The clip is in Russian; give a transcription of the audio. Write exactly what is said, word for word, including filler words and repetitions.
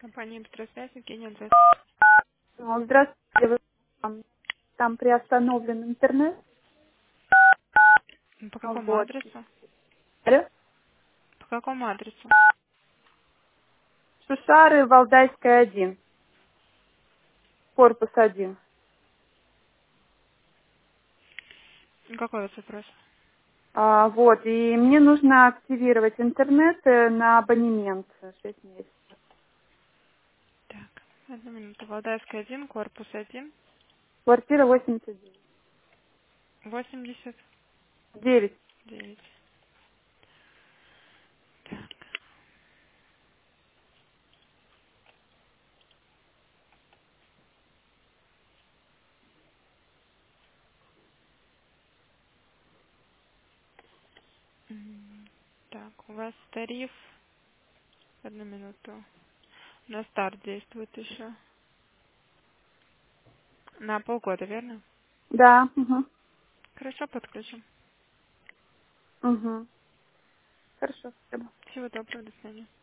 Компания «Быстросвязь», Евгения Андреевна. Ну, здравствуйте. Вы Там, там приостановлен интернет. По какому Вот. адресу? Алло. По какому адресу? Шушары, Валдайская, один. Корпус один. Какой у вас вопрос? А, вот. И мне нужно активировать интернет э, на абонемент шесть месяцев. Так, одну минуту. Валдайская, один, корпус один, Квартира восемьдесят восемьдесят девять. девять. Так, м, так, у вас тариф, одну минуту, на старт действует еще. На полгода, верно? Да. Угу. Хорошо, подключим. Угу. Хорошо. Спасибо. Всего доброго, до свидания.